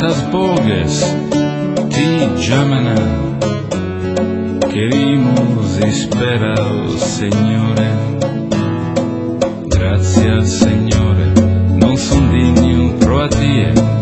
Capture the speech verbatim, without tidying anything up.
tantas voces ti chiamano, queremos esperar, Signore. Grazie, Signore, non son digno pro a te.